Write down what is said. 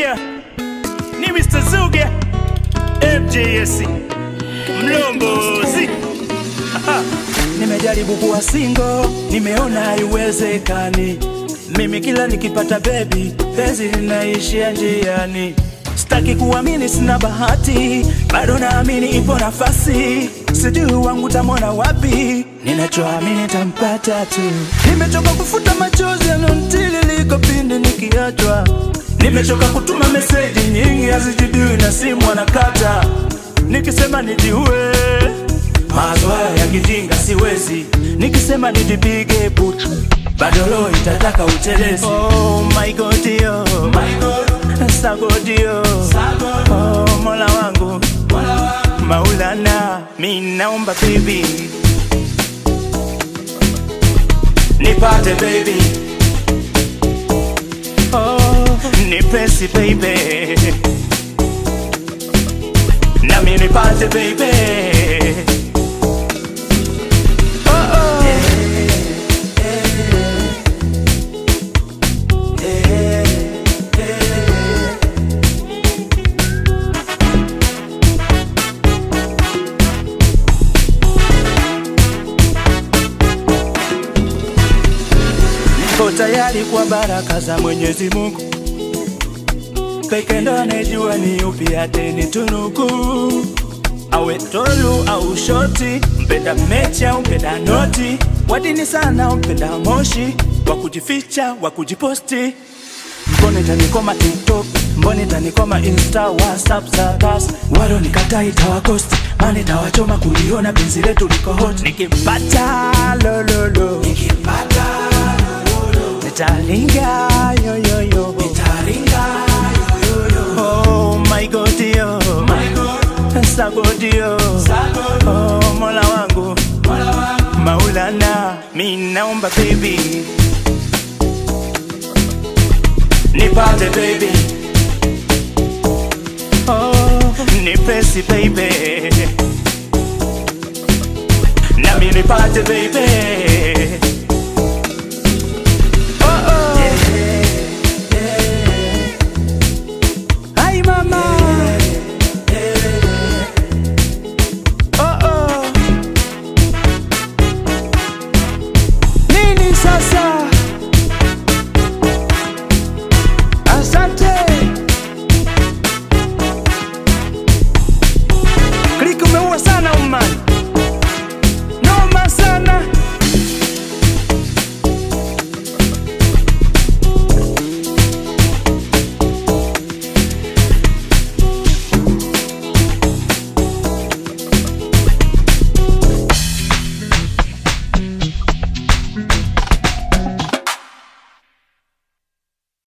Yeah, ni Mr. Zuge FJS Mlombozi. Nimejaribu kuwa single, nimeona haiwezekani. Mimi kila nikipata baby, penzi linaishia njiani. Sitaki kuamini sina bahati, bado naamini ipo nafasi. Sijui wangu tamona wapi, ninachoamini tampata tu. Nimechoka kufuta machozi yanontiririka pindi nikiachwa. Nimechoka kutuma meseji nyingi hazijibiwi na simu anakata. Nikisema nijiue, mazoea ya kijinga siwezi. Nikisema nijipige butu, bado roho itataka utelezi. Oh my God, yo, my God, sagod yo, oh Mola wangu, Maulana, mimi naomba baby, nipate baby, oh nipesi baby, na mimi nipate baby. Niko tayari kwa baraka za Mwenyezi Mungu, peke ndo anejua ni upi atenitunuku. Awe tolu au shoti, mpenda mecha au mpenda noti, wadini sana mpenda moshi, wakujificha wakujiposti. Mbone tanikoma TikTok, mbone tanikoma Insta, WhatsApp za gas. Walo nikatai tawakosti, mane tawachoma kuliona penzi letu liko hot. Nikipata lololo, nikipata lololo, nitaringa yo yo yo, nitaringa yo yo yo. Oh my God yo, my God, sagod yo, sagod. Oh Mola wangu, Mola wangu, Maulana, mimi naomba baby, nipate baby, oh nipesi baby, na mimi nipate baby.